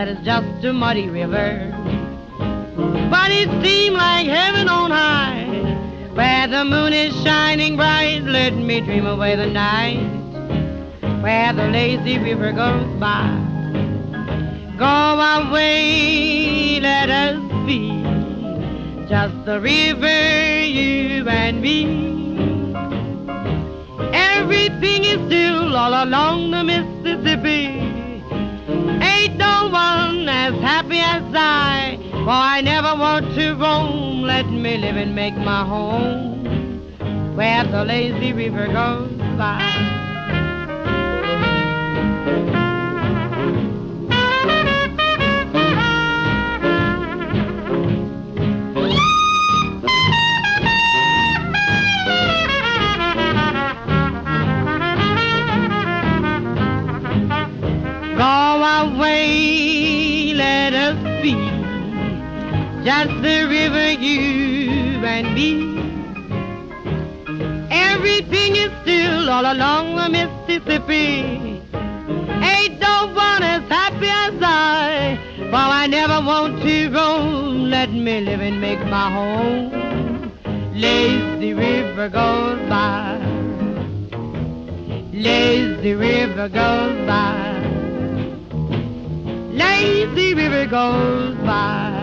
that is just a muddy river. But it seemed like heaven on high, where the moon is shining bright. Let me dream away the night, where the lazy river goes by. Go away, let us be just the river, you and me. Everything is still all along the Mississippi. Ain't no one as happy as I, for I never want to roam. Let me live and make my home where the lazy river goes by. Go away, let us be just the river, you and me. Everything is still all along the Mississippi. Ain't no one as happy as I, for I never want to roam. Let me live and make my home. Lazy river goes by, lazy river goes by, lazy river goes by.